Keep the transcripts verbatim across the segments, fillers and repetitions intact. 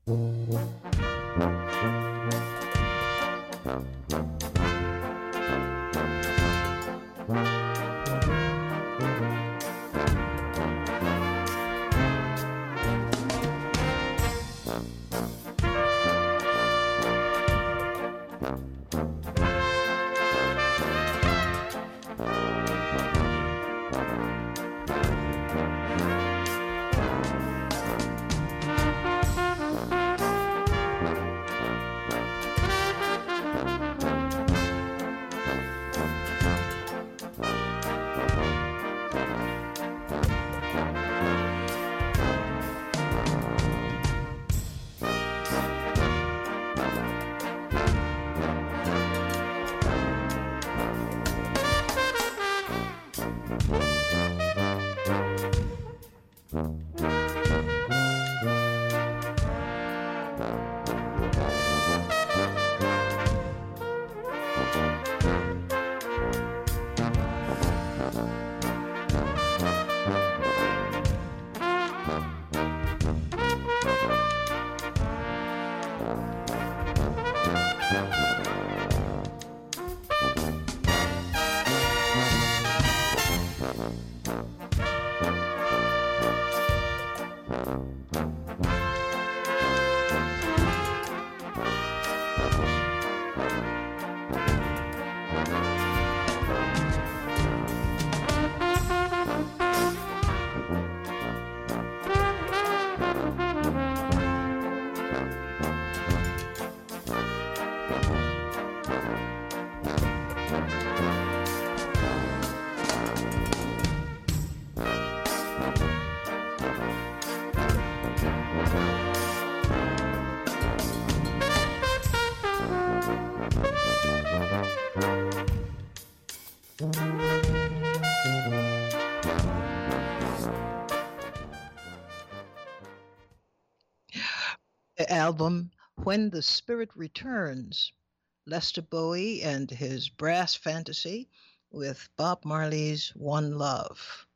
Album When the Spirit Returns, Lester Bowie and his Brass Fantasy with Bob Marley's One Love.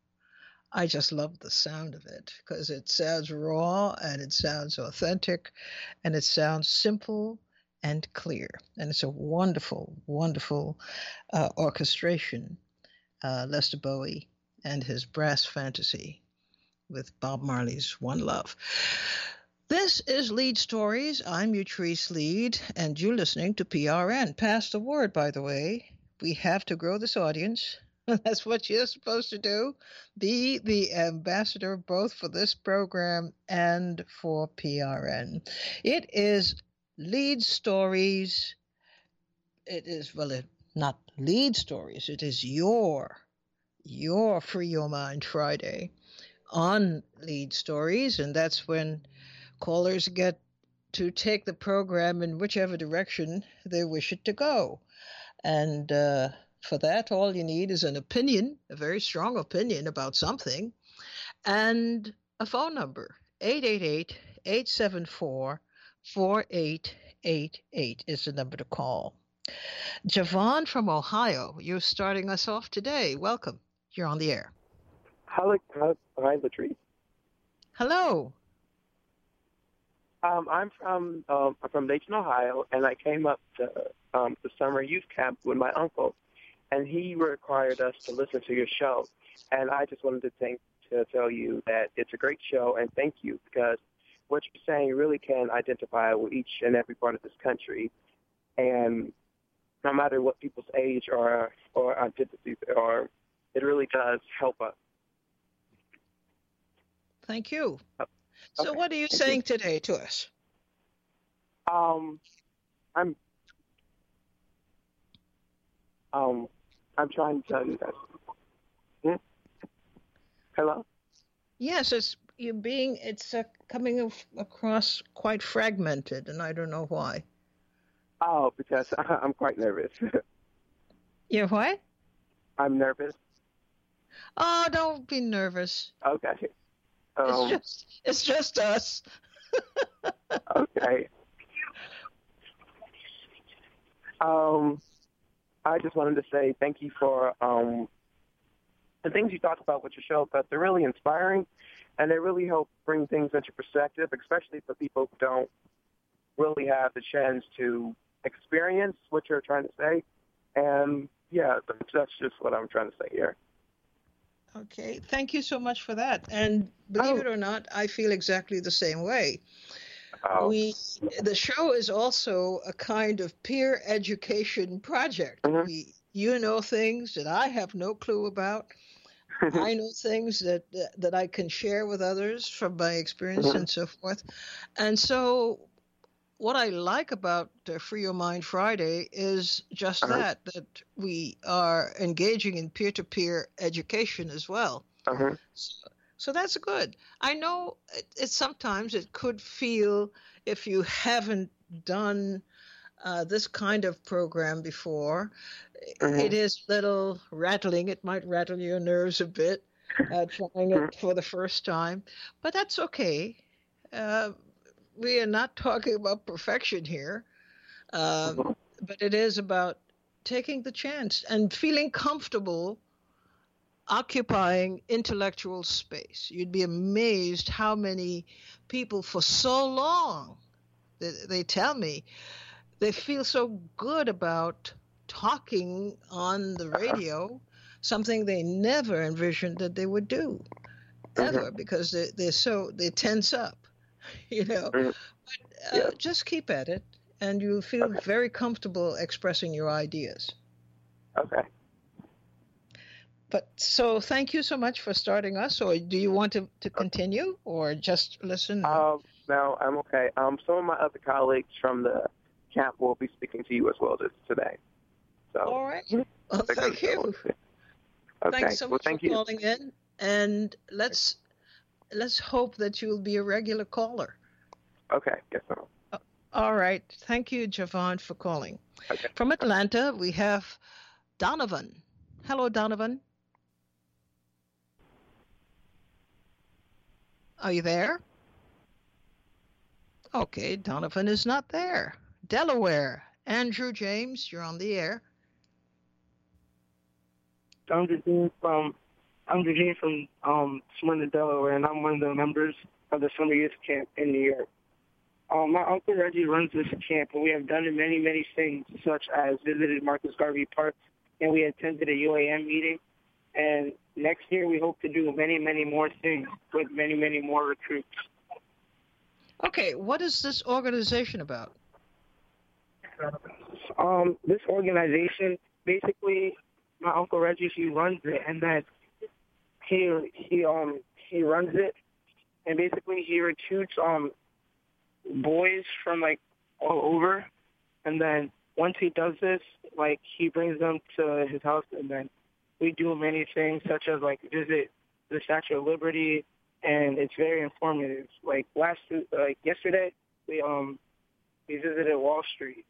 I just love the sound of it because it sounds raw and it sounds authentic and it sounds simple and clear. And it's a wonderful, wonderful uh, orchestration, uh, Lester Bowie and his Brass Fantasy with Bob Marley's One Love. This is Lead Stories. I'm Utrice Lead, and you're listening to P R N. Pass the word, by the way. We have to grow this audience. That's what you're supposed to do. Be the ambassador both for this program and for P R N. It is Lead Stories. It is, well, it, not Lead Stories. It is your, your Free Your Mind Friday on Lead Stories, and that's when callers get to take the program in whichever direction they wish it to go. And uh, for that, all you need is an opinion, a very strong opinion about something, and a phone number. eight eight eight, eight seven four, four eight eight eight is the number to call. Javon from Ohio, you're starting us off today. Welcome. You're on the air. Hi, hi, Latrice. Hello. Um, I'm from um, I'm from Dayton, Ohio, and I came up to um, the summer youth camp with my uncle, and he required us to listen to your show. And I just wanted to thank to tell you that it's a great show, and thank you, because what you're saying really can identify with each and every part of this country, and no matter what people's age or or identities are, it really does help us. Thank you. So Okay. what are you Thank saying you. today to us? Um, I'm um, I'm trying to tell you that. Hmm? Hello? Yes, it's you're being it's uh, coming af- across quite fragmented, and I don't know why. Oh, because I'm quite nervous. You're what? I'm nervous. Oh, don't be nervous. Okay. It's Um, just it's just us. okay. Um, I just wanted to say thank you for um, the things you talked about with your show, because they're really inspiring, and they really help bring things into perspective, especially for people who don't really have the chance to experience what you're trying to say. And yeah, that's just what I'm trying to say here. Okay, thank you so much for that. And believe Oh. it or not, I feel exactly the same way. Oh. We, the show is also a kind of peer education project. Mm-hmm. We, you know things that I have no clue about. I know things that, that that I can share with others from my experience Mm-hmm. and so forth. And so what I like about uh, Free Your Mind Friday is just Uh-huh. that, that we are engaging in peer-to-peer education as well. Uh-huh. So, so that's good. I know it, it sometimes it could feel, if you haven't done uh, this kind of program before, Mm-hmm. it is a little rattling. It might rattle your nerves a bit, uh, trying it for the first time, but that's okay. Uh, we are not talking about perfection here, um, Mm-hmm. but it is about taking the chance and feeling comfortable occupying intellectual space. You'd be amazed how many people for so long, they, they tell me, they feel so good about talking on the radio, something they never envisioned that they would do, ever, Mm-hmm. because they, they're so, they tense up, you know. Mm-hmm. Uh, Yeah. just keep at it, and you'll feel Okay. very comfortable expressing your ideas. Okay. But so thank you so much for starting us. Or do you want to, to continue or just listen? Um, no, I'm okay. Um, some of my other colleagues from the camp will be speaking to you as well this, today. So, All right. yeah, Well, they're gonna thank you. go. Okay. Thanks so Well, much thank for you. calling in, and let's let's hope that you'll be a regular caller. Okay. Yes, ma'am. All right. Thank you, Javon, for calling. Okay. From Atlanta, we have Donovan. Hello, Donovan. Are you there? Okay, Donovan is not there. Delaware. Andrew James, you're on the air. I'm James from I'm James from um, Smyrna, Delaware, and I'm one of the members of the Summer Youth Camp in New York. Um, my uncle Reggie runs this camp, and we have done many, many things, such as visited Marcus Garvey Park, and we attended a U A M meeting. And next year, we hope to do many, many more things with many, many more recruits. Okay, what is this organization about? Um, this organization, basically, my uncle Reggie, he runs it, and then he he um he runs it, and basically he recruits um boys from like all over, and then once he does this, like he brings them to his house, and then we do many things such as like visit the Statue of Liberty, and it's very informative. Like last like yesterday, we um we visited Wall Street.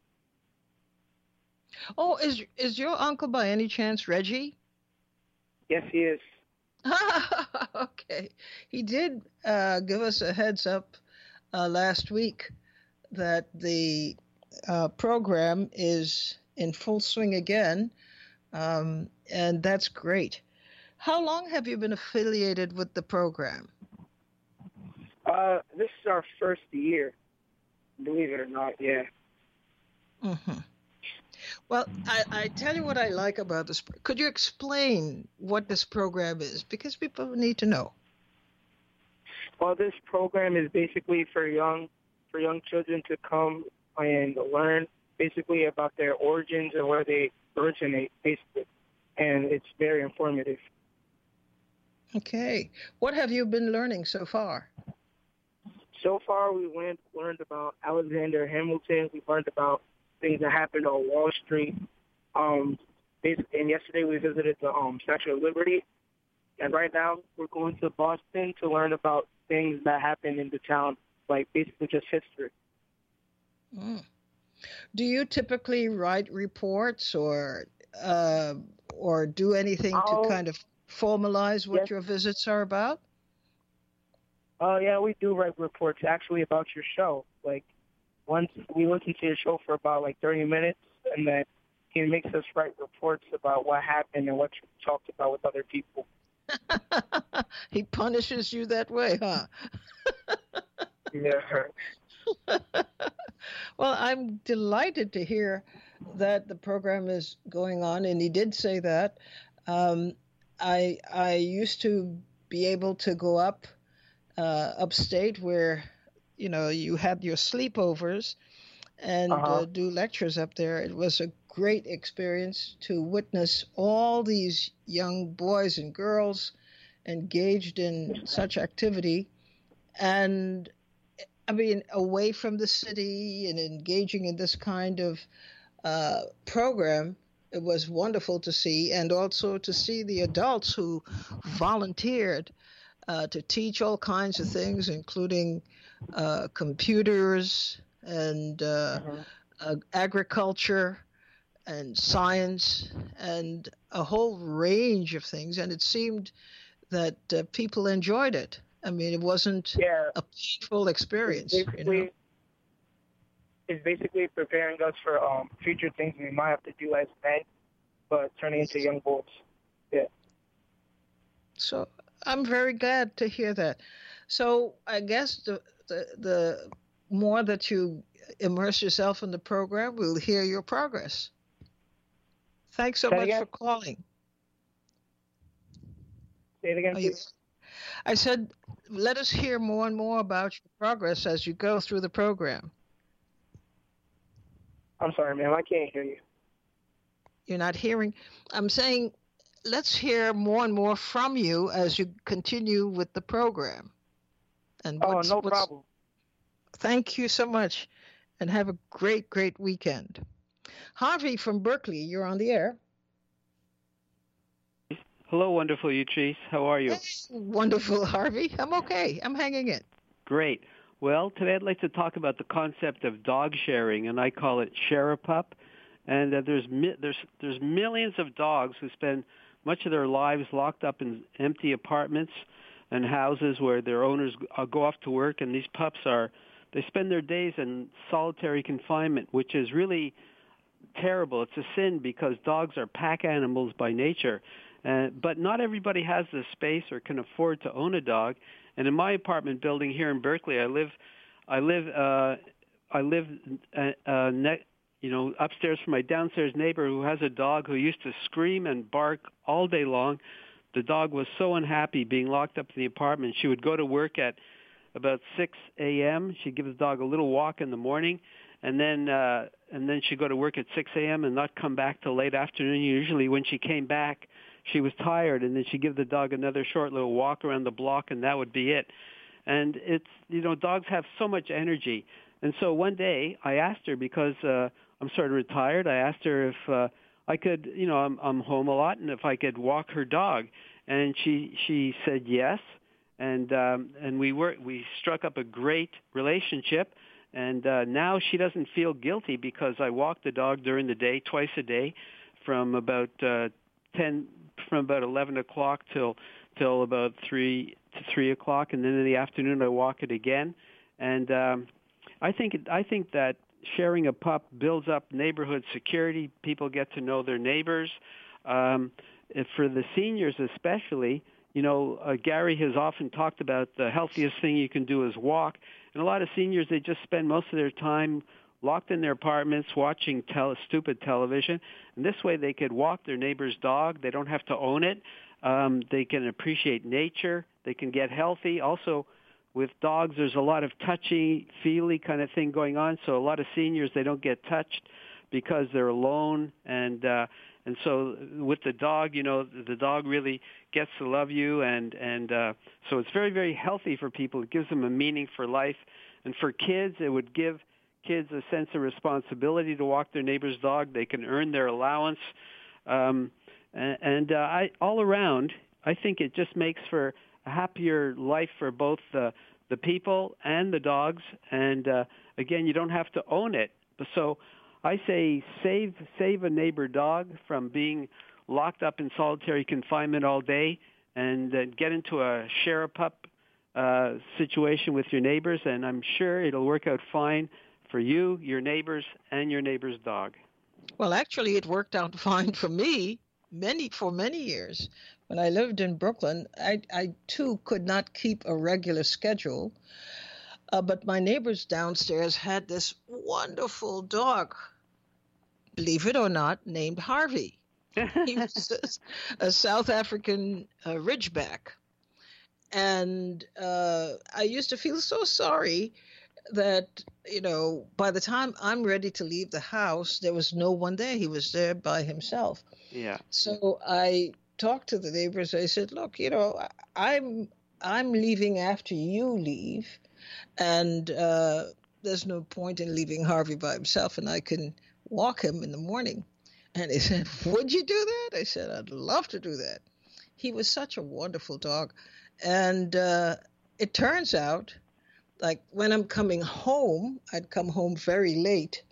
Oh, is is your uncle by any chance Reggie? Yes, he is. Okay. He did uh, give us a heads up uh, last week that the uh, program is in full swing again, um, and that's great. How long have you been affiliated with the program? Uh, this is our first year, believe it or not, yeah. Mm-hmm. Well, I, I tell you what I like about this. Could you explain what this program is? Because people need to know. Well, this program is basically for young for young children to come and learn basically about their origins and where they originate, basically. And it's very informative. Okay. What have you been learning so far? So far, we learned, learned about Alexander Hamilton. We've learned about things that happened on Wall Street. Um, and yesterday we visited the um, Statue of Liberty. And right now we're going to Boston to learn about things that happened in the town, like basically just history. Mm. Do you typically write reports or uh, or do anything Oh, to kind of formalize what yes. your visits are about? Oh, uh, yeah, we do write reports actually about your show. Like, once we listen to your show for about like thirty minutes, and then he makes us write reports about what happened and what you talked about with other people. He punishes you that way, huh? Yeah. Well, I'm delighted to hear that the program is going on, and he did say that. Um, I I used to be able to go up uh, upstate where you know you had your sleepovers and Uh-huh. uh, do lectures up there. It was a great experience to witness all these young boys and girls engaged in such activity. And I mean, away from the city and engaging in this kind of uh, program, it was wonderful to see, and also to see the adults who volunteered uh, to teach all kinds of things, including uh, computers and uh, Uh-huh. uh, agriculture and science and a whole range of things. And it seemed that uh, people enjoyed it. I mean, it wasn't Yeah. a painful It's experience, you know. basically it's basically preparing us for um future things we might have to do as men, but turning into young boys. Yeah. So I'm very glad to hear that. So I guess the the, the more that you immerse yourself in the program, we'll hear your progress. Thanks so Say it much again. for calling. Say it again, Are you, please. I said, let us hear more and more about your progress as you go through the program. I'm sorry, ma'am. I can't hear you. You're not hearing. I'm saying, let's hear more and more from you as you continue with the program. And Oh, what's, no what's, problem. thank you so much, and have a great, great weekend. Harvey from Berkeley, you're on the air. Hello, wonderful Utrice. How are you? Hey, wonderful, Harvey. I'm okay. I'm hanging in. Great. Well, today I'd like to talk about the concept of dog sharing, and I call it Share a Pup. And uh, there's mi- there's there's millions of dogs who spend much of their lives locked up in empty apartments and houses where their owners uh, go off to work, and these pups are they spend their days in solitary confinement, which is really terrible. It's a sin because dogs are pack animals by nature. Uh, but not everybody has the space or can afford to own a dog. And in my apartment building here in Berkeley, I live, I live, uh, I live, uh, uh, ne- you know, upstairs from my downstairs neighbor who has a dog who used to scream and bark all day long. The dog was so unhappy being locked up in the apartment. She would go to work at about six a.m. She'd give the dog a little walk in the morning, and then uh, and then she'd go to work at six a.m. and not come back till late afternoon. Usually, when she came back, she was tired, and then she'd give the dog another short little walk around the block, and that would be it. And it's, you know, dogs have so much energy. And so one day I asked her, because uh, I'm sort of retired, I asked her if uh, I could, you know, I'm, I'm home a lot, and if I could walk her dog. And she she said yes. And um, and we were we struck up a great relationship. And uh, now she doesn't feel guilty because I walk the dog during the day, twice a day, from about uh, ten from about eleven o'clock till till about three to three o'clock, and then in the afternoon I walk it again. And um, I think it, I think that sharing a pup builds up neighborhood security. People get to know their neighbors. Um, if for the seniors especially, you know, uh, Gary has often talked about the healthiest thing you can do is walk. And a lot of seniors, they just spend most of their time locked in their apartments watching tele- stupid television. And this way they could walk their neighbor's dog. They don't have to own it. Um, they can appreciate nature. They can get healthy. Also, with dogs, there's a lot of touchy-feely kind of thing going on. So a lot of seniors, they don't get touched because they're alone. And uh, and so with the dog, you know, the dog really gets to love you. And, and uh, so it's very, very healthy for people. It gives them a meaning for life. And for kids, it would give kids a sense of responsibility to walk their neighbor's dog. They can earn their allowance. Um, and and uh, I, all around, I think it just makes for a happier life for both the, the people and the dogs. And, uh, again, you don't have to own it. So I say save save a neighbor dog from being locked up in solitary confinement all day, and uh, get into a share a pup uh, situation with your neighbors, and I'm sure it'll work out fine for you, your neighbors, and your neighbor's dog. Well, actually, it worked out fine for me many for many years. when I lived in Brooklyn, I, I too could not keep a regular schedule. Uh, but my neighbors downstairs had this wonderful dog, believe it or not, named Harvey. He was a, a South African uh, Ridgeback. And uh, I used to feel so sorry that, you know, by the time I'm ready to leave the house, there was no one there. He was there by himself. Yeah. So I talked to the neighbors. I said, look, you know, I'm I'm leaving after you leave. And uh, there's no point in leaving Harvey by himself, and I can walk him in the morning. And they said, would you do that? I said, I'd love to do that. He was such a wonderful dog. And uh, it turns out, like when I'm coming home, I'd come home very late.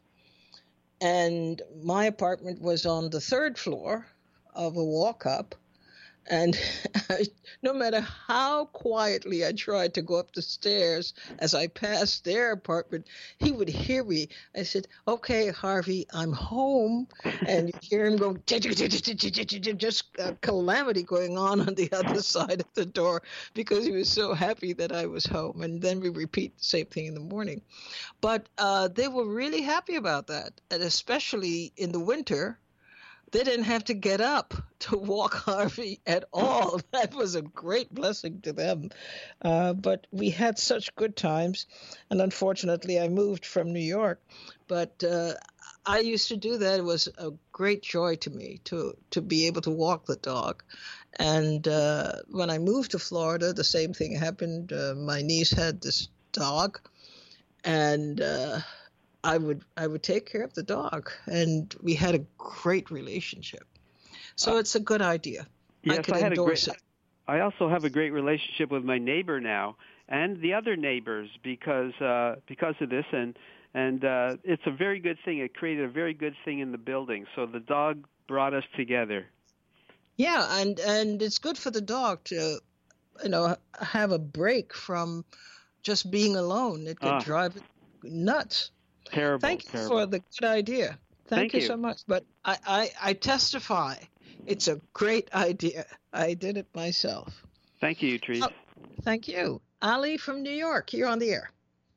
And my apartment was on the third floor of a walk-up. And I, no matter how quietly I tried to go up the stairs as I passed their apartment, he would hear me. I said, okay, Harvey, I'm home. And you hear him go, just a calamity going on on the other side of the door because he was so happy that I was home. And then we repeat the same thing in the morning. But uh, they were really happy about that, and especially in the winter. They didn't have to get up to walk Harvey at all. That was a great blessing to them. Uh, but we had such good times. And unfortunately, I moved from New York. But uh, I used to do that. It was a great joy to me to, to be able to walk the dog. And uh, when I moved to Florida, the same thing happened. Uh, my niece had this dog. And Uh, I would I would take care of the dog, and we had a great relationship. So uh, it's a good idea. Yes, I could I had endorse a great, it. I also have a great relationship with my neighbor now, and the other neighbors because uh, because of this, and and uh, it's a very good thing. It created a very good thing in the building. So the dog brought us together. Yeah, and and it's good for the dog to, you know, have a break from just being alone. It could Ah. drive it nuts. Terrible. Thank you terrible. for the good idea. Thank, Thank you, you. so much. But I, I, I testify, it's a great idea. I did it myself. Thank you, Trees. Oh, thank you. Ali from New York, you're on the air.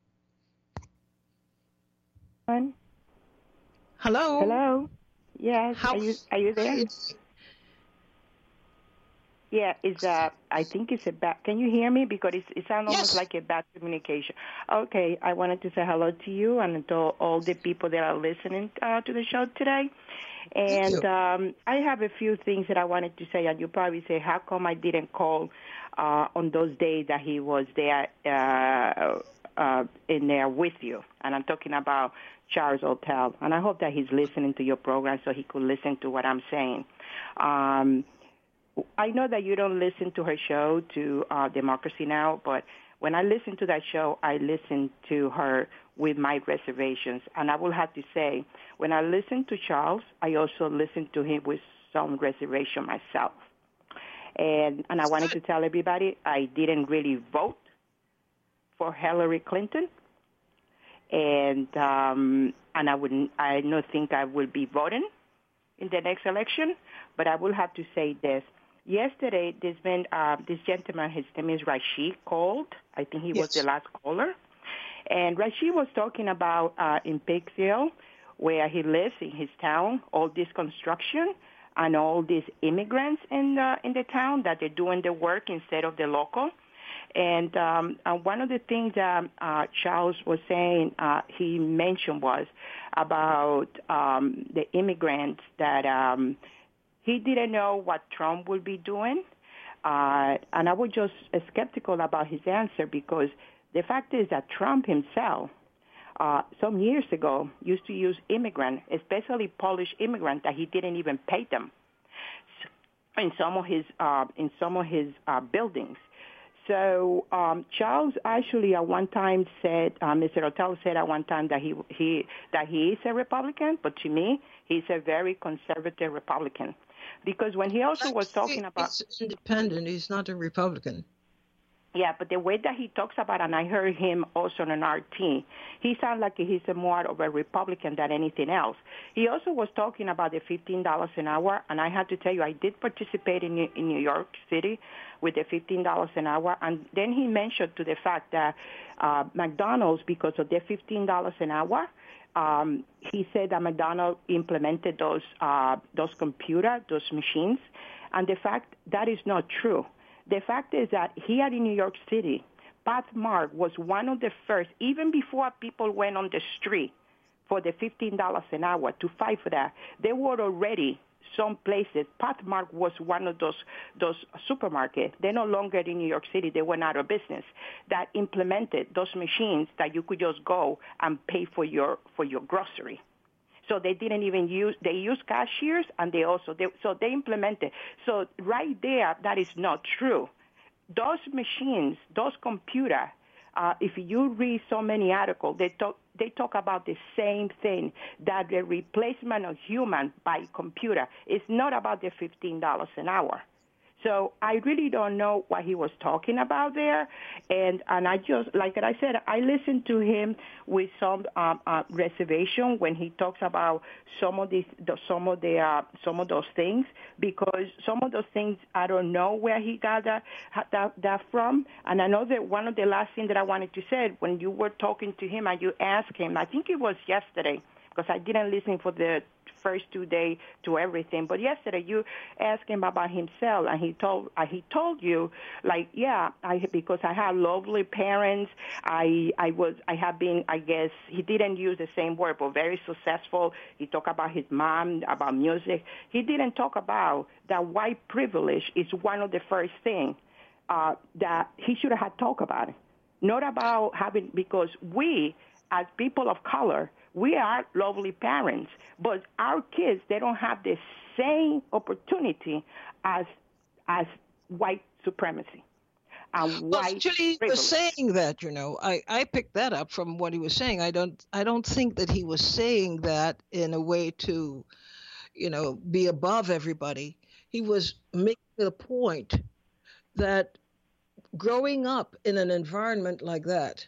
Hello. Hello. Yes. How, are you are you there? it's- Yeah. It's uh. I think it's a bad. Can you hear me? Because it's, it sounds almost Yes. like a bad communication. Okay. I wanted to say hello to you and to all the people that are listening uh, to the show today. And you. um, I have a few things that I wanted to say. And you probably say, how come I didn't call uh, on those days that he was there uh, uh, in there with you? And I'm talking about Charles Hotel. And I hope that he's listening to your program so he could listen to what I'm saying. Um, I know that you don't listen to her show, to uh, Democracy Now!, but when I listen to that show, I listen to her with my reservations. And I will have to say, when I listen to Charles, I also listen to him with some reservation myself. And and I wanted to tell everybody I didn't really vote for Hillary Clinton. And um, and I wouldn't, I don't think I will be voting in the next election. But I will have to say this. Yesterday, there's been uh, this gentleman, his name is Rashid, called. I think he Yes. was the last caller. And Rashid was talking about uh, in Pikesville, where he lives in his town, all this construction and all these immigrants in the, in the town that they're doing the work instead of the local. And, um, and one of the things that uh, Charles was saying, uh, he mentioned was about um, the immigrants that um, he didn't know what Trump would be doing. Uh, and I was just uh, skeptical about his answer because the fact is that Trump himself, uh, some years ago, used to use immigrants, especially Polish immigrants, that he didn't even pay them in some of his uh, in some of his uh, buildings. So um, Charles actually at one time said, uh, Mister Hotel said at one time that he he that he is a Republican, but to me, he's a very conservative Republican, because when he also was talking about He's independent. He's not a Republican. Yeah, but the way that he talks about, and I heard him also on an R T, he sounds like he's a more of a Republican than anything else. He also was talking about the fifteen dollars an hour, and I have to tell you, I did participate in, in New York City with the fifteen dollars an hour, and then he mentioned to the fact that uh, McDonald's, because of the fifteen dollars an hour, um, he said that McDonald's implemented those, uh, those computers, those machines, and the fact that is not true. The fact is that here in New York City, Pathmark was one of the first, even before people went on the street for the fifteen dollars an hour to fight for that, there were already some places. Pathmark was one of those those supermarkets. They're no longer in New York City. They went out of business. That implemented those machines that you could just go and pay for your for your grocery. So they didn't even use, they used cashiers, and they also, they, so they implemented. So right there, that is not true. Those machines, those computers, uh, if you read so many articles, they talk, they talk about the same thing, that the replacement of human by computer is not about the fifteen dollars an hour. So I really don't know what he was talking about there, and and I just, like I said, I listened to him with some um, uh, reservation when he talks about some of these, the, some of the uh, some of those things, because some of those things I don't know where he got that that, that from. And I know that one of the last things that I wanted to say, when you were talking to him and you asked him, I think it was yesterday, because I didn't listen for the first two days to everything. But yesterday you asked him about himself, and he told uh, he told you, like, yeah, I because I have lovely parents. I I was I have been, I guess he didn't use the same word, but very successful. He talked about his mom, about music. He didn't talk about that white privilege is one of the first things uh, that he should have talked about it. Not about having, because we as people of color, we are lovely parents, but our kids, they don't have the same opportunity as as white supremacy. And well, white actually, he privilege. was saying that, you know, I, I picked that up from what he was saying. I don't I don't think that he was saying that in a way to, you know, be above everybody. He was making the point that growing up in an environment like that,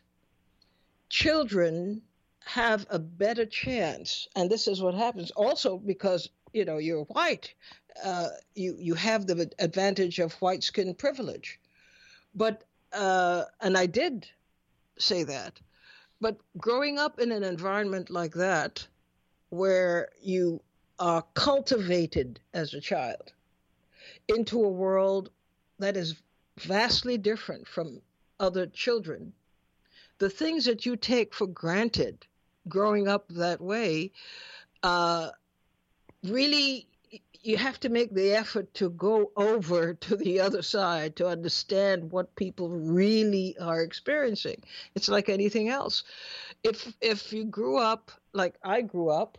children have a better chance, and this is what happens also because, you know, you're white, uh, you you have the advantage of white skin privilege. But uh, and I did say that, but growing up in an environment like that, where you are cultivated as a child into a world that is vastly different from other children, the things that you take for granted growing up that way, uh, really, you have to make the effort to go over to the other side to understand what people really are experiencing. It's like anything else. If if you grew up like I grew up,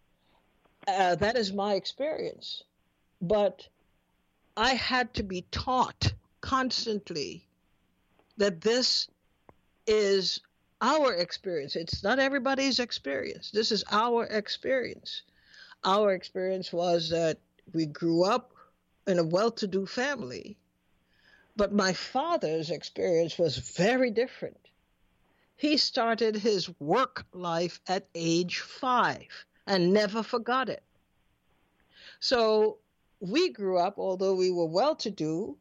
uh, that is my experience. But I had to be taught constantly that this is our experience. It's not everybody's experience. This is our experience. Our experience was that we grew up in a well-to-do family, but my father's experience was very different. He started his work life at age five and never forgot it. So we grew up, although we were well-to-do,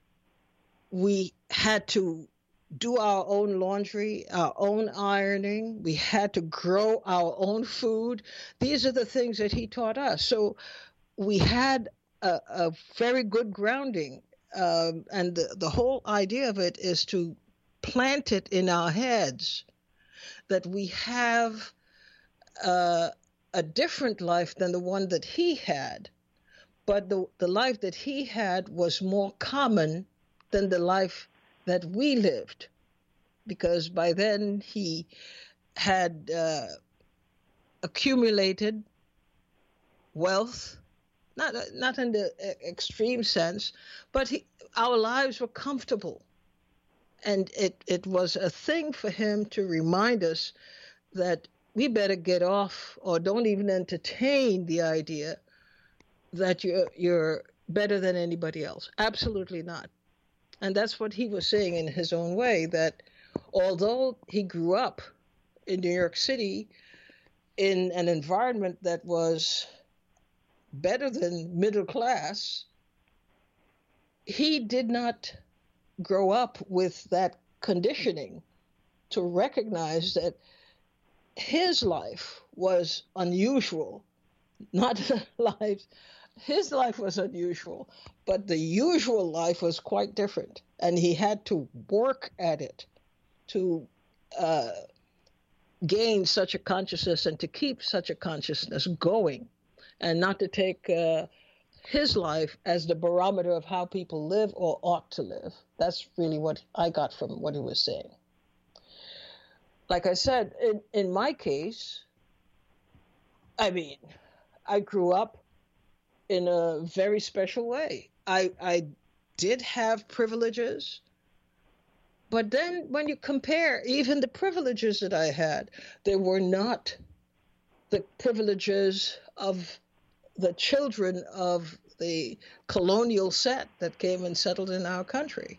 we had to do our own laundry, our own ironing. We had to grow our own food. These are the things that he taught us. So we had a, a very good grounding. Um, and the, the whole idea of it is to plant it in our heads that we have uh, a different life than the one that he had. But the, the life that he had was more common than the life that we lived, because by then he had uh, accumulated wealth, not not in the extreme sense, but he, our lives were comfortable, and it, it was a thing for him to remind us that we better get off or don't even entertain the idea that you're you're better than anybody else. Absolutely not. And that's what he was saying in his own way, that although he grew up in New York City in an environment that was better than middle class, he did not grow up with that conditioning to recognize that his life was unusual, not life. His life was unusual, but the usual life was quite different, and he had to work at it to uh, gain such a consciousness and to keep such a consciousness going, and not to take uh, his life as the barometer of how people live or ought to live. That's really what I got from what he was saying. Like I said, in, in my case, I mean, I grew up in a very special way. I, I did have privileges, but then when you compare even the privileges that I had, they were not the privileges of the children of the colonial set that came and settled in our country.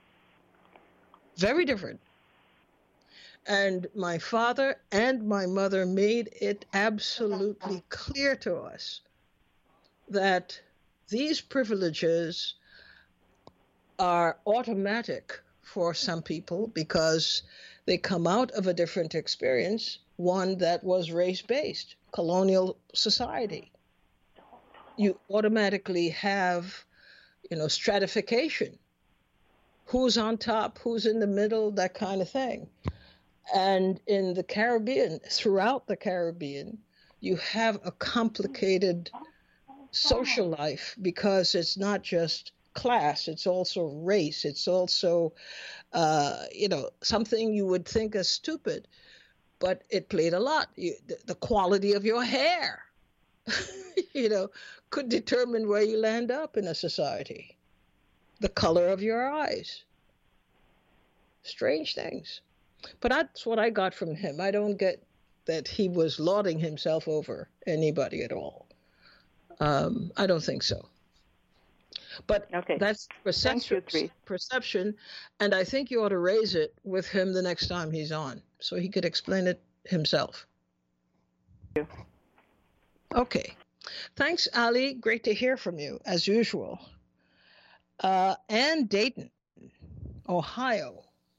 Very different. And my father and my mother made it absolutely clear to us that these privileges are automatic for some people because they come out of a different experience, one that was race-based, colonial society. You automatically have, you know, stratification. Who's on top, who's in the middle, that kind of thing. And in the Caribbean, throughout the Caribbean, you have a complicated social life because it's not just class, it's also race, it's also, uh, you know, something you would think is stupid, but it played a lot. You, the, the quality of your hair, you know, could determine where you land up in a society. The color of your eyes. Strange things. But that's what I got from him. I don't get that he was lauding himself over anybody at all. Um, I don't think so. But okay. That's perception, you, perception, and I think you ought to raise it with him the next time he's on, so he could explain it himself. Thank you. Okay. Thanks, Ali. Great to hear from you, as usual. Uh, Ann Dayton, Ohio.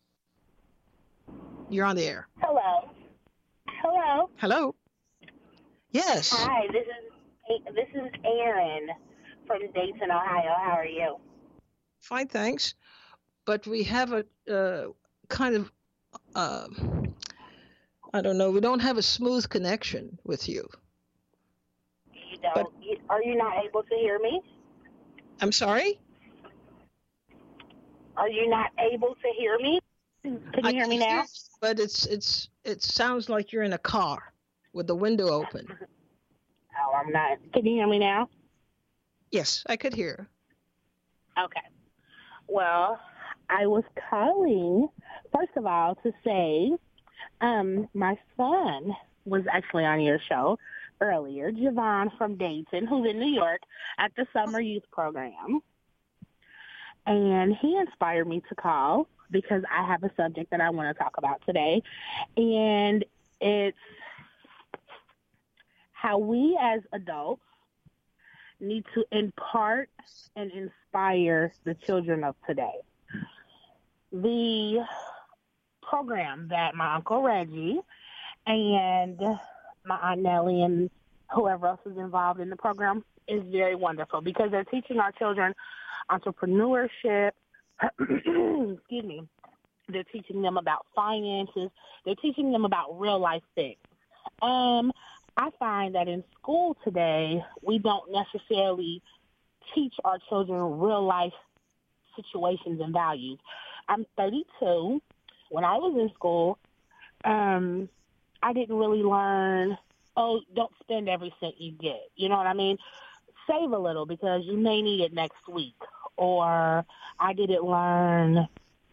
You're on the air. Hello. Hello. Hello. Yes. Hi, this is this is Aaron from Dayton, Ohio. How are you? Fine, thanks. But we have a uh, kind of, uh, I don't know, we don't have a smooth connection with you. You don't? But, you, are you not able to hear me? I'm sorry? Are you not able to hear me? Can you I hear me now? Hear, but it's it's it sounds like you're in a car with the window open. Oh, I'm not. Can you hear me now? Yes, I could hear. Okay. Well, I was calling, first of all, to say um, my son was actually on your show earlier, Javon from Dayton, who's in New York at the Summer Youth Program. And he inspired me to call because I have a subject that I want to talk about today. And it's how we as adults need to impart and inspire the children of today. The program that my Uncle Reggie and my Aunt Nellie and whoever else is involved in the program is very wonderful because they're teaching our children entrepreneurship, excuse me, they're teaching them about finances, they're teaching them about real life things. Um, I find that in school today, we don't necessarily teach our children real life situations and values. I'm thirty-two. When I was in school, um, I didn't really learn, oh, don't spend every cent you get. You know what I mean? Save a little because you may need it next week. Or I didn't learn,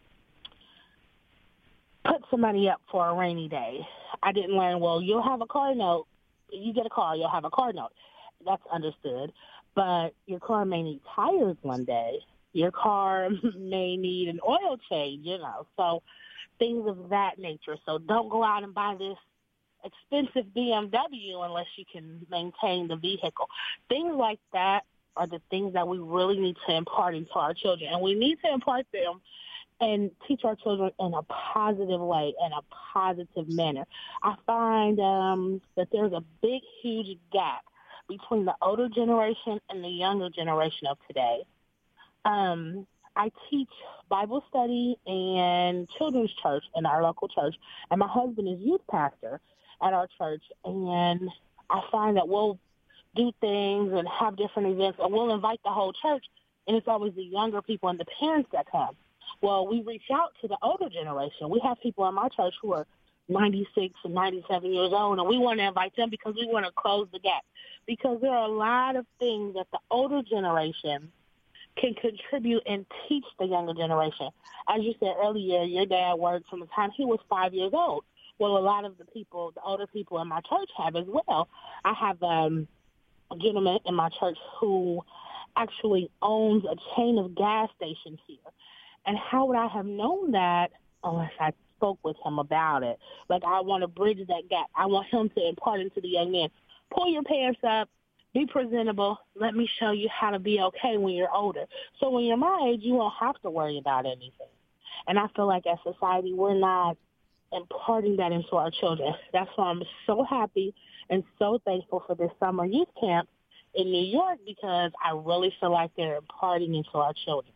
put some money up for a rainy day. I didn't learn, well, you'll have a car note. You get a car, you'll have a car note. That's understood. But your car may need tires one day. Your car may need an oil change, you know, so things of that nature. So don't go out and buy this expensive B M W unless you can maintain the vehicle. Things like that are the things that we really need to impart into our children. And we need to impart them and teach our children in a positive way, in a positive manner. I find um, that there's a big, huge gap between the older generation and the younger generation of today. Um, I teach Bible study and children's church in our local church, and my husband is youth pastor at our church, and I find that we'll do things and have different events, and we'll invite the whole church, and it's always the younger people and the parents that come. Well, we reach out to the older generation. We have people in my church who are ninety-six and ninety-seven years old, and we want to invite them because we want to close the gap. Because there are a lot of things that the older generation can contribute and teach the younger generation. As you said earlier, your dad worked from the time he was five years old. Well, a lot of the people, the older people in my church have as well. I have um, a gentleman in my church who actually owns a chain of gas stations here. And how would I have known that unless I spoke with him about it? Like, I want to bridge that gap. I want him to impart into the young men, pull your pants up, be presentable. Let me show you how to be okay when you're older. So when you're my age, you won't have to worry about anything. And I feel like as society, we're not imparting that into our children. That's why I'm so happy and so thankful for this summer youth camp in New York, because I really feel like they're imparting into our children.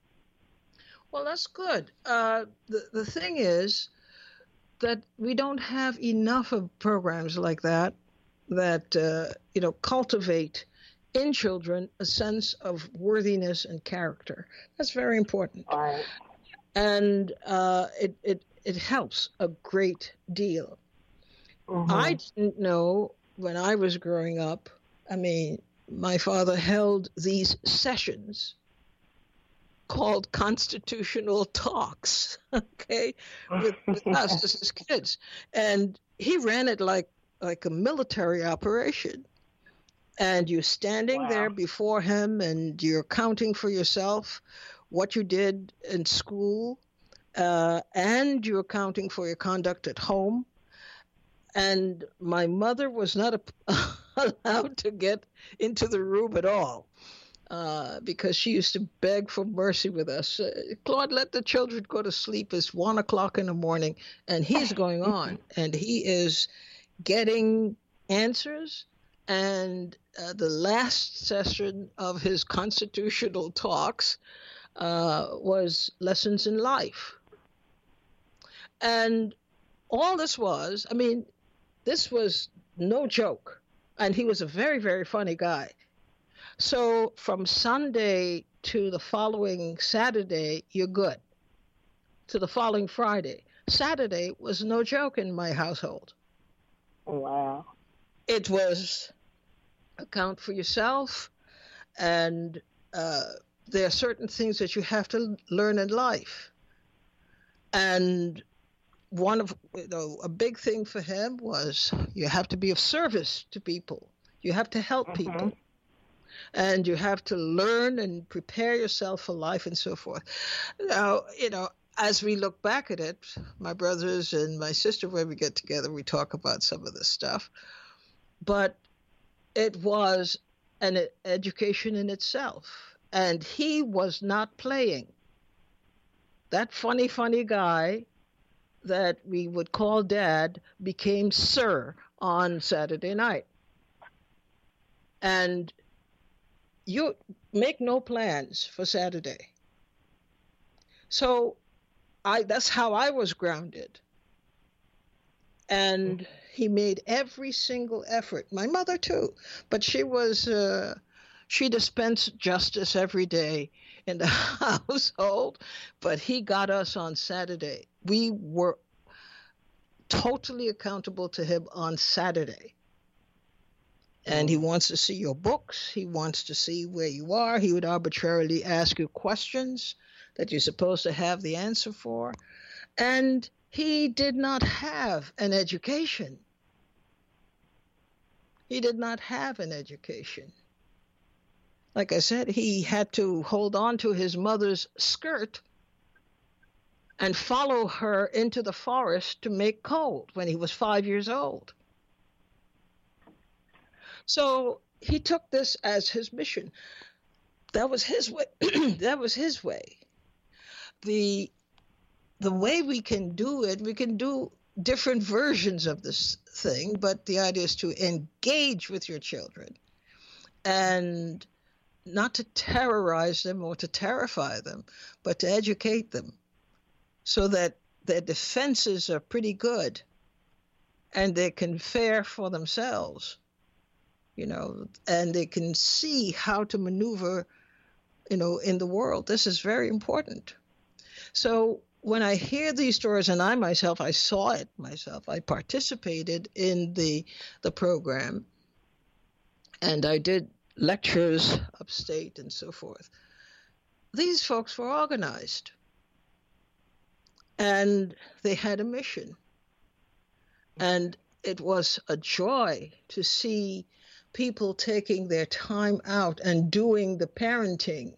Well, that's good. Uh, the, the thing is that we don't have enough of programs like that that, uh, you know, cultivate in children a sense of worthiness and character. That's very important. All right. And uh, it, it, it helps a great deal. Mm-hmm. I didn't know when I was growing up, I mean, my father held these sessions called constitutional talks, okay, with, with us as his kids. And he ran it like like a military operation. And you're standing wow. there before him, and you're counting for yourself what you did in school, uh, and you're accounting for your conduct at home. And my mother was not a, allowed to get into the room at all. Uh, because she used to beg for mercy with us. Uh, Claude, let the children go to sleep. It's one o'clock in the morning, and he's going on, and he is getting answers. And uh, the last session of his constitutional talks uh, was lessons in life. And all this was, I mean, this was no joke. And he was a very, very funny guy. So from Sunday to the following Saturday, you're good. To the following Friday. Saturday was no joke in my household. Wow. It was account for yourself, and uh, there are certain things that you have to learn in life. And one of, you know, a big thing for him was you have to be of service to people. You have to help mm-hmm. people. And you have to learn and prepare yourself for life and so forth. Now, you know, as we look back at it, my brothers and my sister, when we get together, we talk about some of this stuff. But it was an education in itself. And he was not playing. That funny, funny guy that we would call Dad became Sir on Saturday night. And you make no plans for Saturday. So I that's how I was grounded. And he made every single effort. My mother too. But she was, uh, she dispensed justice every day in the household. But he got us on Saturday. We were totally accountable to him on Saturday. And he wants to see your books. He wants to see where you are. He would arbitrarily ask you questions that you're supposed to have the answer for. And he did not have an education. He did not have an education. Like I said, he had to hold on to his mother's skirt and follow her into the forest to make coal when he was five years old. So he took this as his mission. That was his way. That was his way. The the way we can do it, we can do different versions of this thing, but the idea is to engage with your children and not to terrorize them or to terrify them, but to educate them so that their defenses are pretty good and they can fare for themselves, you know, and they can see how to maneuver, you know, in the world. This is very important. So when I hear these stories, and I myself, I saw it myself, I participated in the the program, and I did lectures upstate and so forth. These folks were organized, and they had a mission. And it was a joy to see people taking their time out and doing the parenting,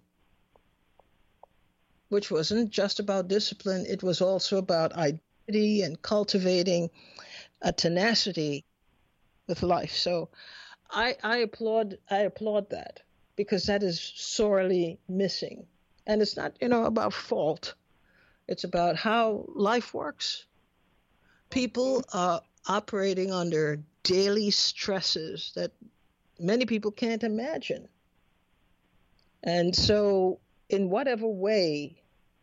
which wasn't just about discipline. It was also about identity and cultivating a tenacity with life. So I, I applaud I applaud that, because that is sorely missing. And it's not, you know, about fault. It's about how life works. People are operating under daily stresses that many people can't imagine. And so in whatever way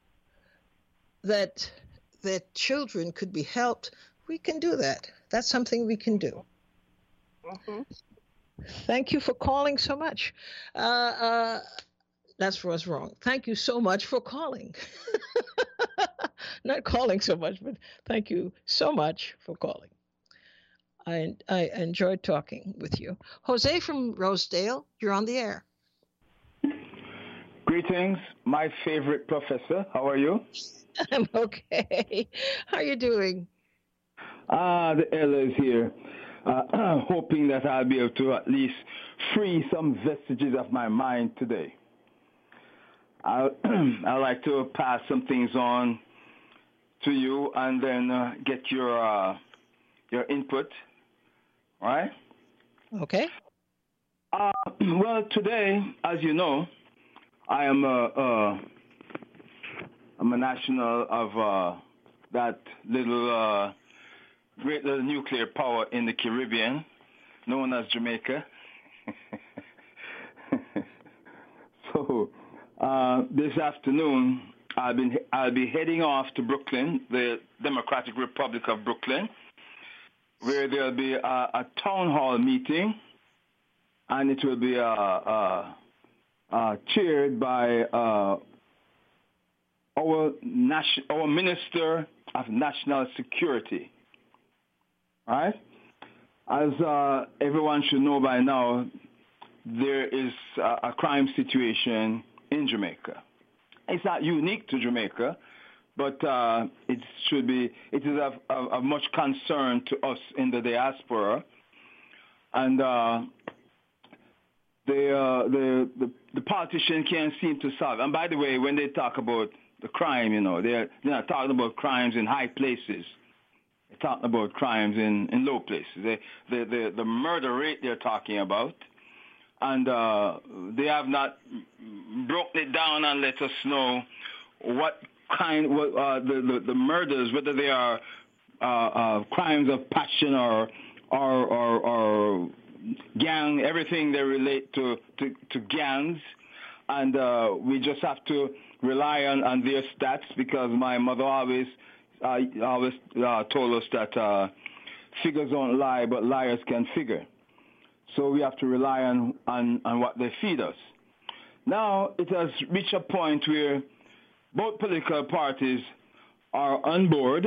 that that children could be helped, we can do that. That's something we can do. Mm-hmm. Thank you for calling so much. Uh, uh, that's was wrong. Thank you so much for calling. Not calling so much, but thank you so much for calling. I I enjoyed talking with you. Jose from Rosedale, you're on the air. Greetings, my favorite professor. How are you? I'm okay. How are you doing? Ah, the Ella is here. Uh, hoping that I'll be able to at least free some vestiges of my mind today. I'll, I'd like to pass some things on to you and then uh, get your uh, your input. All right? Okay. Uh, well, today, as you know, I am a, a, I'm a national of uh, that little uh, great little nuclear power in the Caribbean, known as Jamaica. So uh, this afternoon, I'll be I'll be heading off to Brooklyn, the Democratic Republic of Brooklyn, where there'll be a, a town hall meeting, and it will be a. a Uh, chaired by uh, our, nation, our Minister of National Security. All right? As uh, everyone should know by now, there is a, a crime situation in Jamaica. It's not unique to Jamaica, but uh, it should be. It is of, of, of much concern to us in the diaspora, and. Uh, The, uh, the the the politician can't seem to solve. And by the way, when they talk about the crime, you know, they're they're not talking about crimes in high places. They're talking about crimes in, in low places. They, the the the murder rate they're talking about, and uh, they have not broken it down and let us know what kind what uh, the, the the murders, whether they are uh, uh, crimes of passion or or or, or gang, everything they relate to, to, to gangs, and uh, we just have to rely on, on their stats, because my mother always uh, always uh, told us that uh, figures don't lie, but liars can figure. So we have to rely on, on, on what they feed us. Now it has reached a point where both political parties are on board.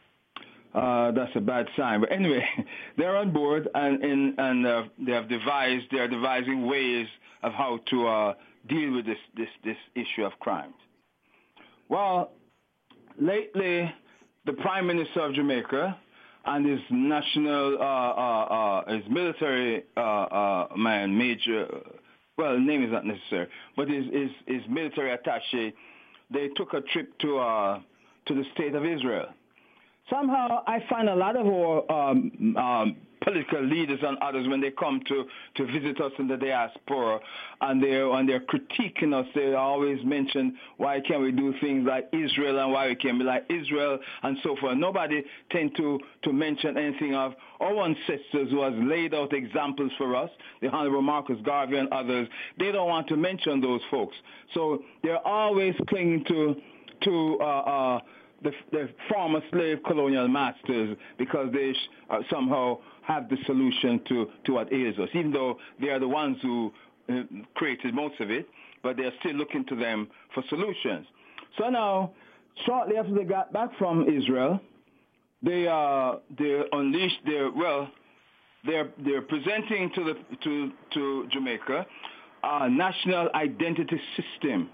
Uh, that's a bad sign. But anyway, they're on board, and in, and uh, they have devised, they are devising ways of how to uh, deal with this, this, this issue of crimes. Well, lately, the Prime Minister of Jamaica and his national, uh, uh, uh, his military uh, uh, man, Major well, the name is not necessary, but his, his, his military attaché, they took a trip to uh, to the state of Israel. Somehow I find a lot of our um, um, political leaders and others, when they come to, to visit us in the diaspora and they're, and they're critiquing us, they always mention why can't we do things like Israel and why we can't be like Israel and so forth. Nobody tend to, to mention anything of our ancestors who has laid out examples for us, the Honorable Marcus Garvey and others. They don't want to mention those folks. So they're always clinging to, to uh, uh, The, the former slave colonial masters because they uh, somehow have the solution to, to what ails us, even though they are the ones who uh, created most of it, but they're still looking to them for solutions. So now, shortly after they got back from Israel, they uh, they unleashed their, well, they're they're presenting to the to to Jamaica a national identity system,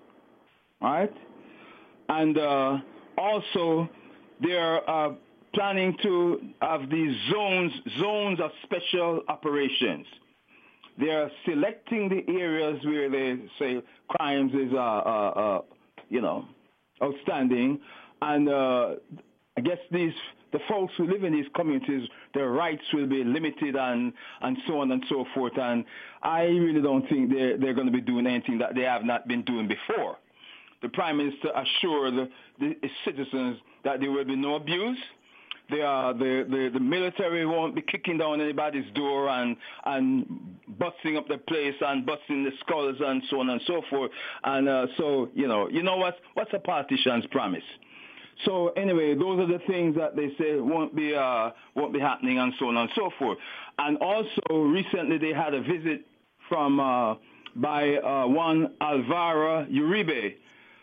right? And uh, also, they're uh, planning to have these zones, zones of special operations. They're selecting the areas where they say crimes is, uh, uh, uh, you know, outstanding, and uh, I guess these the folks who live in these communities, their rights will be limited and and so on and so forth. And I really don't think they're they're going to be doing anything that they have not been doing before. The Prime Minister assured the, the citizens that there will be no abuse. They are, the, the, the military won't be kicking down anybody's door and, and busting up the place and busting the skulls and so on and so forth. And uh, so, you know, you know what? What's a politician's promise? So anyway, those are the things that they say won't be, uh, won't be happening and so on and so forth. And also, recently they had a visit from uh, by uh, one Alvaro Uribe.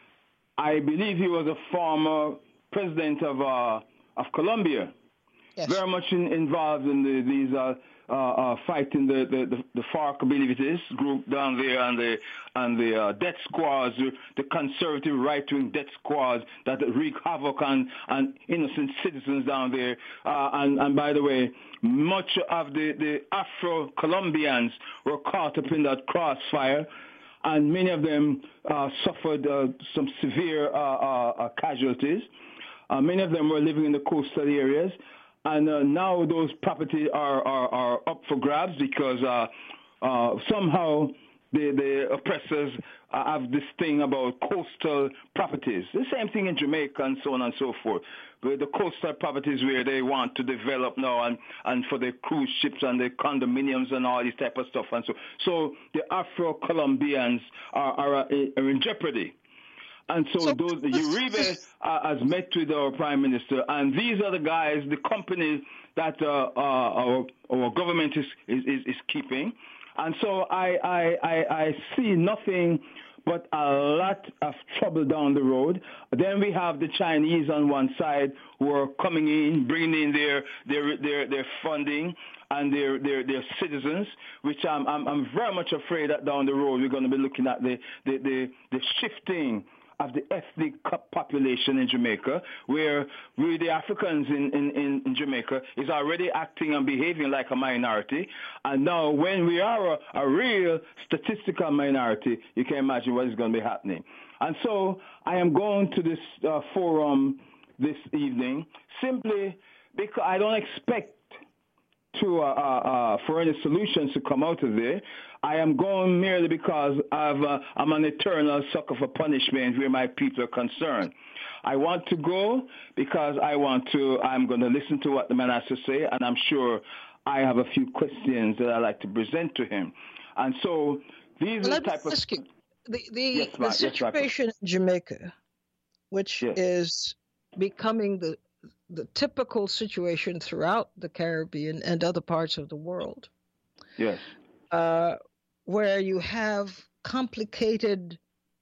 I believe he was a former president of uh, of Colombia, yes. Very much in, involved in the, these uh, uh, uh, fighting the, the, the, the FARC, I believe it is, group down there, and the and the uh, death squads, the conservative right-wing death squads that wreak havoc on, on innocent citizens down there. Uh, and, and by the way, much of the, the Afro-Colombians were caught up in that crossfire, and many of them uh, suffered uh, some severe uh, uh, uh, casualties. Uh, many of them were living in the coastal areas, and uh, now those properties are, are, are up for grabs because uh, uh, somehow the, the oppressors uh, have this thing about coastal properties. The same thing in Jamaica and so on and so forth. But the coastal properties where they want to develop now, and, and for the cruise ships and the condominiums and all this type of stuff. And so, so the Afro-Colombians are, are, are in jeopardy. And so, so those, the Uribe uh, has met with our Prime Minister, and these are the guys, the companies that uh, uh, our, our government is, is, is keeping. And so I, I, I, I see nothing but a lot of trouble down the road. Then we have the Chinese on one side who are coming in, bringing in their their their, their funding and their, their, their citizens, which I'm, I'm I'm very much afraid that down the road we're going to be looking at the the, the, the shifting of the ethnic population in Jamaica, where we, the Africans in, in, in Jamaica, is already acting and behaving like a minority. And now when we are a, a real statistical minority, you can imagine what is going to be happening. And so I am going to this uh, forum this evening simply because I don't expect to uh, uh, for any solutions to come out of there. I am going merely because I've, uh, I'm an eternal sucker for punishment where my people are concerned. I want to go because I want to, I'm going to listen to what the man has to say, and I'm sure I have a few questions that I'd like to present to him. And so these are Let the type me of... ask you, the, the, yes, the situation yes, in Jamaica, which yes. is becoming the the typical situation throughout the Caribbean and other parts of the world. Yes. Uh, where you have complicated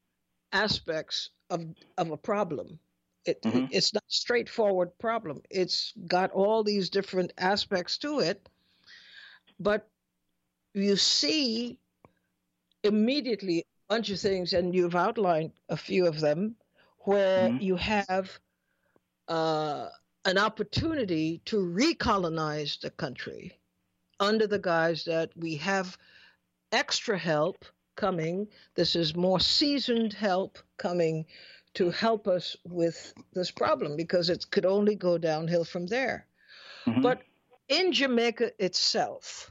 aspects of of a problem. It, mm-hmm. It's not a straightforward problem. It's got all these different aspects to it, but you see immediately a bunch of things, and you've outlined a few of them, where mm-hmm. you have uh, an opportunity to recolonize the country under the guise that we have extra help coming. This is more seasoned help coming to help us with this problem, because it could only go downhill from there. Mm-hmm. But in Jamaica itself,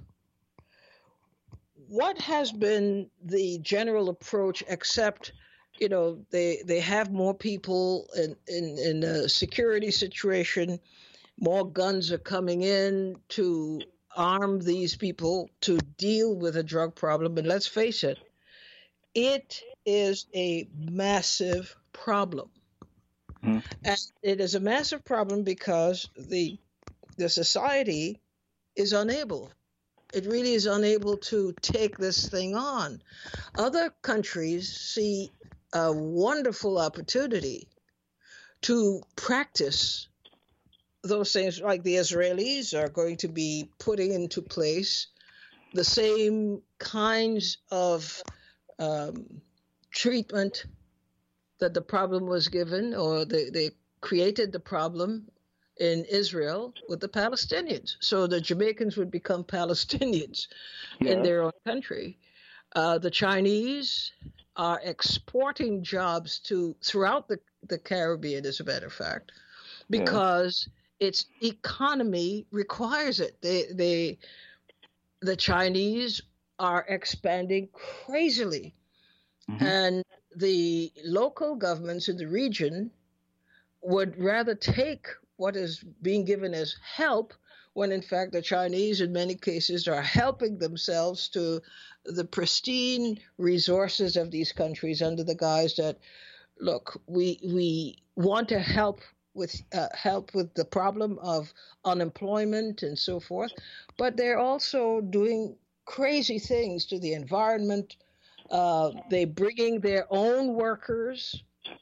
what has been the general approach, except, you know, they they have more people in, in, in a security situation, more guns are coming in to arm these people to deal with a drug problem. And let's face it, it is a massive problem. Mm-hmm. And it is a massive problem because the the society is unable. It really is unable to take this thing on. Other countries see a wonderful opportunity to practice those things, like the Israelis are going to be putting into place the same kinds of um, treatment that the problem was given, or they, they created the problem in Israel with the Palestinians. So the Jamaicans would become Palestinians yeah. in their own country. Uh, the Chinese are exporting jobs to throughout the, the Caribbean, as a matter of fact, because yeah. its economy requires it. They, they, the Chinese are expanding crazily. Mm-hmm. And the local governments in the region would rather take what is being given as help, when in fact the Chinese in many cases are helping themselves to the pristine resources of these countries under the guise that, look, we we want to help with uh, help with the problem of unemployment and so forth, but they're also doing crazy things to the environment. Uh, they're bringing their own workers,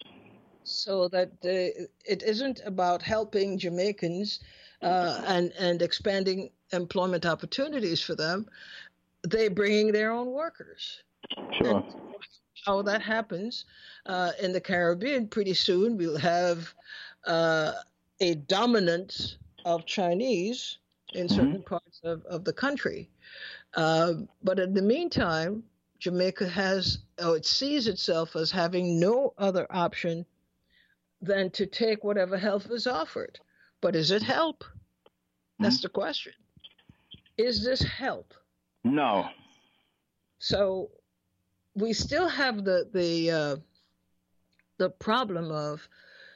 so that the, it isn't about helping Jamaicans uh, and, and expanding employment opportunities for them. They're bringing their own workers. Sure. And how that happens uh, in the Caribbean, pretty soon we'll have uh, a dominance of Chinese in certain mm-hmm. parts of, of the country. Uh, but in the meantime, Jamaica has, oh, it sees itself as having no other option than to take whatever help is offered. But is it help? That's mm-hmm. the question. Is this help? No. So we still have the the uh, the problem of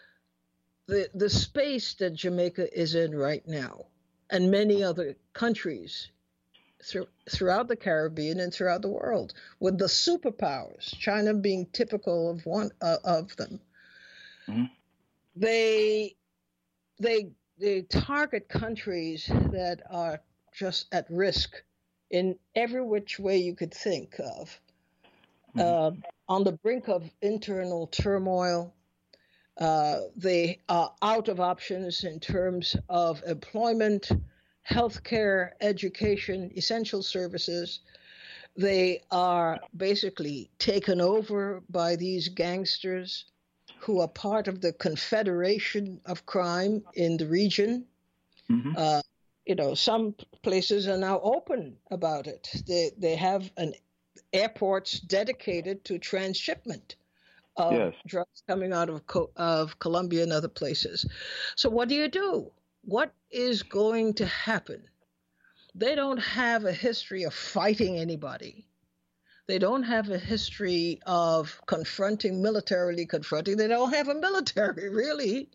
the the space that Jamaica is in right now, and many other countries through, throughout the Caribbean and throughout the world, with the superpowers, China being typical of one uh, of them. Mm-hmm. They, they, they target countries that are just at risk in every which way you could think of, mm-hmm. uh, on the brink of internal turmoil. Uh, they are out of options in terms of employment, healthcare, education, essential services. They are basically taken over by these gangsters who are part of the Confederation of Crime in the region. Mm-hmm. Uh, you know, some places are now open about it. They they have an airports dedicated to transshipment of yes. drugs coming out of Co- of Colombia and other places. So what do you do? What is going to happen? They don't have a history of fighting anybody. They don't have a history of confronting, militarily confronting. They don't have a military, really.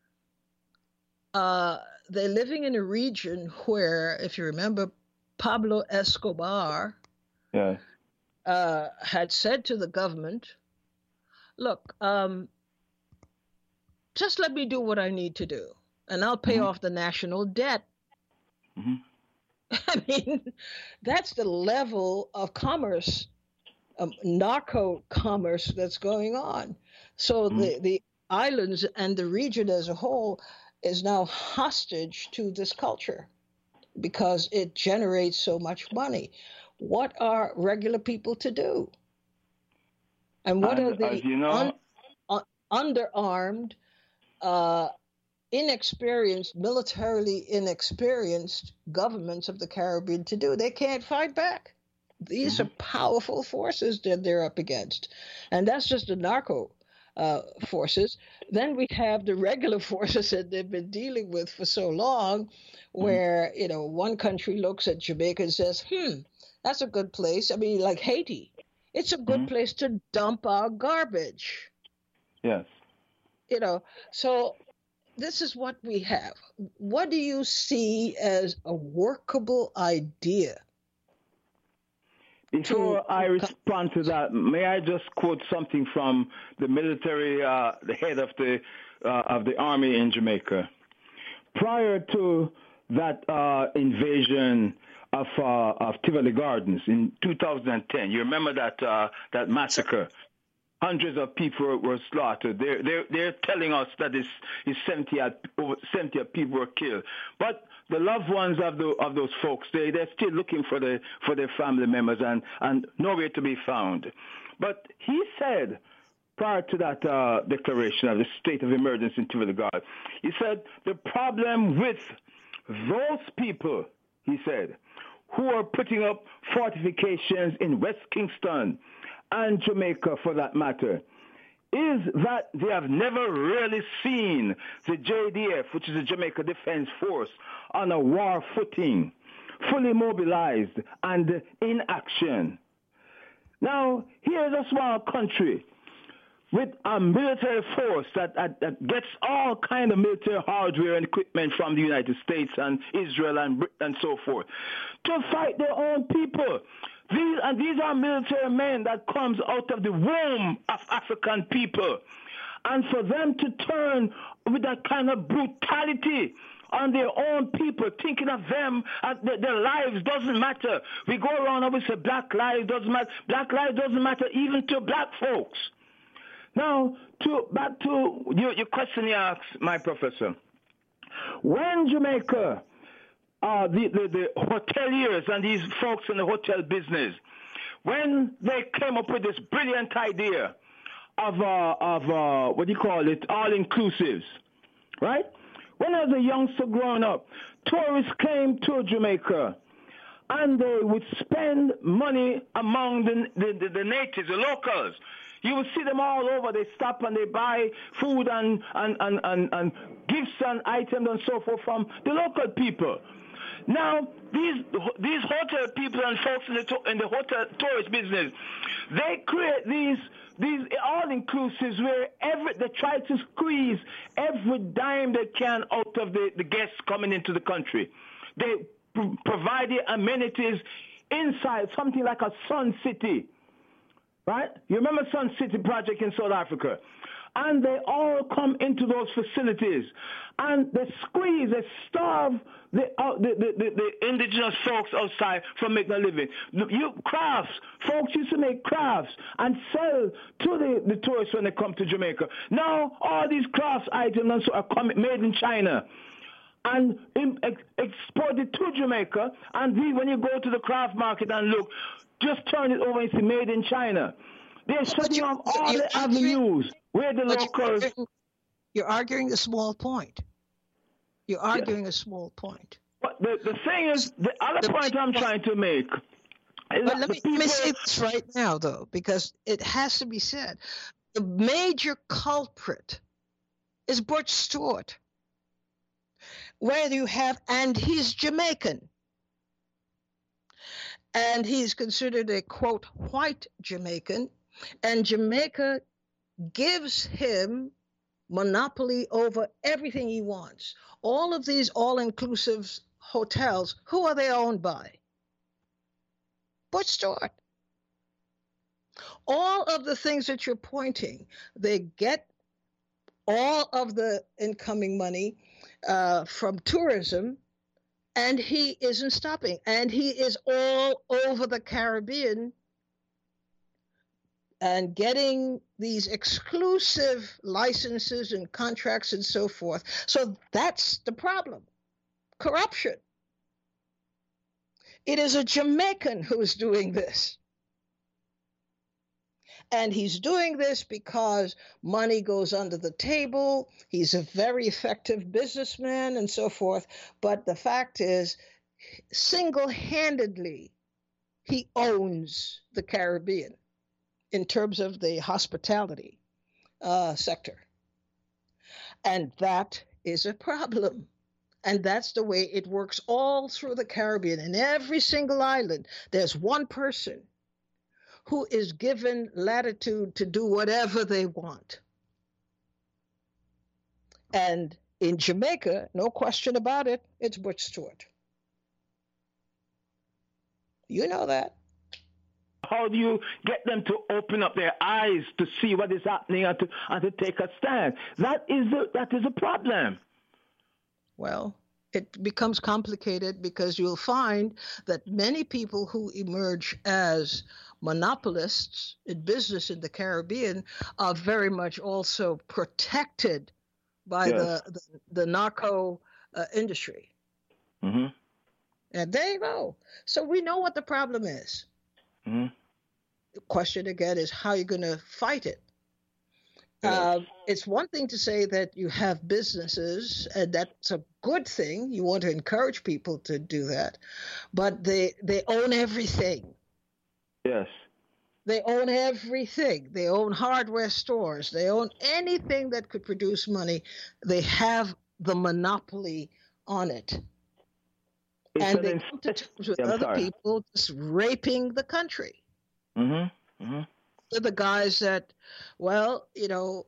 Uh, they're living in a region where, if you remember, Pablo Escobar yeah. uh, had said to the government, look, um, just let me do what I need to do, and I'll pay mm-hmm. off the national debt. Mm-hmm. I mean, that's the level of commerce, um, narco commerce that's going on. So mm-hmm. the, the islands and the region as a whole is now hostage to this culture because it generates so much money. What are regular people to do? And what and, are the you know, un, un, underarmed, uh, inexperienced, militarily inexperienced governments of the Caribbean to do? They can't fight back. These mm-hmm. are powerful forces that they're up against. And that's just the narco uh, forces. Then we have the regular forces that they've been dealing with for so long, where, mm-hmm. you know, one country looks at Jamaica and says, hmm, that's a good place. I mean, like Haiti. It's a good mm-hmm. place to dump our garbage. Yes. You know, so this is what we have. What do you see as a workable idea? Before to, I respond to that, may I just quote something from the military, uh, the head of the uh, of the army in Jamaica. Prior to that uh, invasion of uh, of Tivoli Gardens in two thousand ten, you remember that uh, that massacre? Hundreds of people were slaughtered. They're, they're, they're telling us that it's, it's seventy, over seventy people were killed. But the loved ones of, the, of those folks, they, they're still looking for, the, for their family members and, and nowhere to be found. But he said, prior to that uh, declaration of the state of emergency in Tivoli Gardens, he said, the problem with those people, he said, who are putting up fortifications in West Kingston, and Jamaica for that matter, is that they have never really seen the J D F, which is the Jamaica Defense Force, on a war footing, fully mobilized and in action. Now, here's a small country with a military force that, that, that gets all kind of military hardware and equipment from the United States and Israel and, and so forth, to fight their own people. These, and these are military men that comes out of the womb of African people. And for them to turn with that kind of brutality on their own people, thinking of them, uh, their, their lives doesn't matter. We go around and we say black lives doesn't matter. Black lives doesn't matter even to black folks. Now, to, back to your, your question you asked, my professor. When Jamaica... Uh, the, the, the hoteliers and these folks in the hotel business, when they came up with this brilliant idea of, uh, of uh, what do you call it, all-inclusives, right? When I was a youngster growing up, tourists came to Jamaica, and they would spend money among the, the, the, the natives, the locals. You will see them all over. They stop and they buy food and, and, and, and, and gifts and items and so forth from the local people. Now, these these hotel people and folks in the to, in the hotel tourist business, they create these these all-inclusives where every they try to squeeze every dime they can out of the, the guests coming into the country. They pr- provide the amenities inside, something like a Sun City, right? You remember Sun City project in South Africa? And they all come into those facilities, and they squeeze, they starve the, uh, the, the, the, the indigenous folks outside from making a living. You, crafts, folks used to make crafts and sell to the, the tourists when they come to Jamaica. Now, all these crafts items are coming, made in China and in, ex, exported to Jamaica, and we, when you go to the craft market and look, just turn it over and see made in China. They're shutting off all the avenues where the locals... You're arguing, you're arguing a small point. You're arguing yes. a small point. But the, the thing is, the other the point I'm trying to make is but let me, people... let me say this right now, though, because it has to be said. The major culprit is Butch Stewart, where you have, and he's Jamaican. And he's considered a, quote, white Jamaican. And Jamaica gives him monopoly over everything he wants. All of these all-inclusive hotels, who are they owned by? Butch Stewart. All of the things that you're pointing, they get all of the incoming money uh, from tourism, and he isn't stopping. And he is all over the Caribbean and getting these exclusive licenses and contracts and so forth. So that's the problem. Corruption. It is a Jamaican who is doing this. And he's doing this because money goes under the table. He's a very effective businessman and so forth. But the fact is, single-handedly, he owns the Caribbean in terms of the hospitality uh, sector. And that is a problem. And that's the way it works all through the Caribbean. In every single island, there's one person who is given latitude to do whatever they want. And in Jamaica, no question about it, it's Butch Stewart. You know that. How do you get them to open up their eyes to see what is happening and to, and to take a stand? That is a, that is a problem. Well, it becomes complicated because you'll find that many people who emerge as monopolists in business in the Caribbean are very much also protected by yes. the, the, the narco uh, industry. Mm-hmm. And there you go. So we know what the problem is. Mm-hmm. The question again is how you're going to fight it. Yes. Uh, it's one thing to say that you have businesses, and that's a good thing. You want to encourage people to do that, but they they own everything. Yes. They own everything. They own hardware stores. They own anything that could produce money. They have the monopoly on it. It's and an they ins- come to terms with I'm other sorry. people just raping the country. Mm-hmm. Mm-hmm. They're the guys that, well, you know,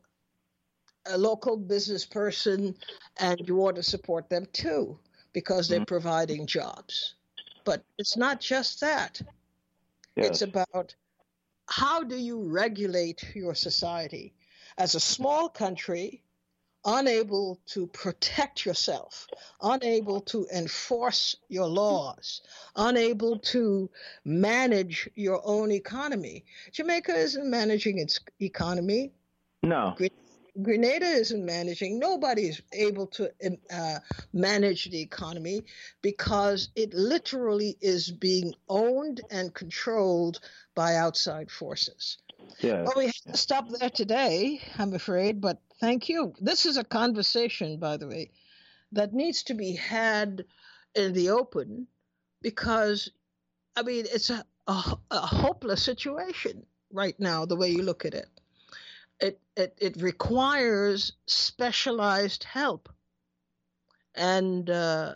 a local business person, and you want to support them too because they're mm-hmm. providing jobs. But it's not just that. Yes. It's about how do you regulate your society as a small country, unable to protect yourself, unable to enforce your laws, unable to manage your own economy. Jamaica isn't managing its economy. No. Grenada isn't managing. Nobody's able to uh, manage the economy because it literally is being owned and controlled by outside forces. Yeah. Well, we have to stop there today, I'm afraid, but thank you. This is a conversation, by the way, that needs to be had in the open because, I mean, it's a, a, a hopeless situation right now, the way you look at it. It, it, it requires specialized help. And uh,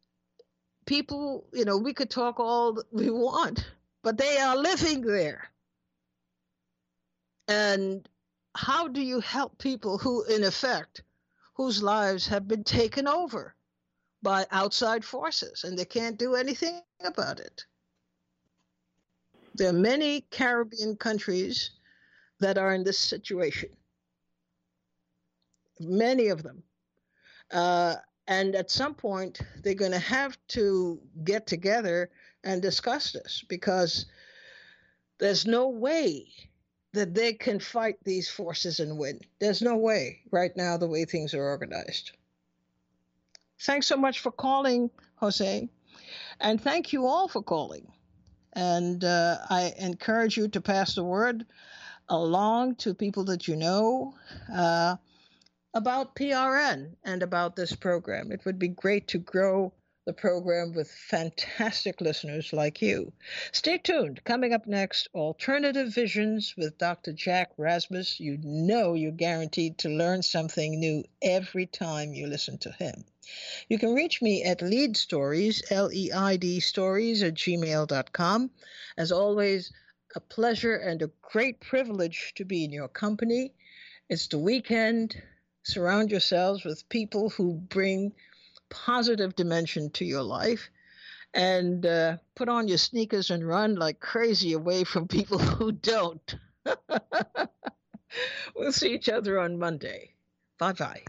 people, you know, we could talk all that we want, but they are living there. And how do you help people who, in effect, whose lives have been taken over by outside forces and they can't do anything about it? There are many Caribbean countries that are in this situation, many of them. Uh, and at some point, they're going to have to get together and discuss this because there's no way that they can fight these forces and win. There's no way right now the way things are organized. Thanks so much for calling, Jose. And thank you all for calling. And uh, I encourage you to pass the word along to people that you know uh, about P R N and about this program. It would be great to grow the program with fantastic listeners like you. Stay tuned. Coming up next, Alternative Visions with Doctor Jack Rasmus. You know you're guaranteed to learn something new every time you listen to him. You can reach me at Leid Stories, L E I D Stories at gmail dot com. As always, a pleasure and a great privilege to be in your company. It's the weekend. Surround yourselves with people who bring positive dimension to your life, and uh, put on your sneakers and run like crazy away from people who don't. We'll see each other on Monday. Bye-bye.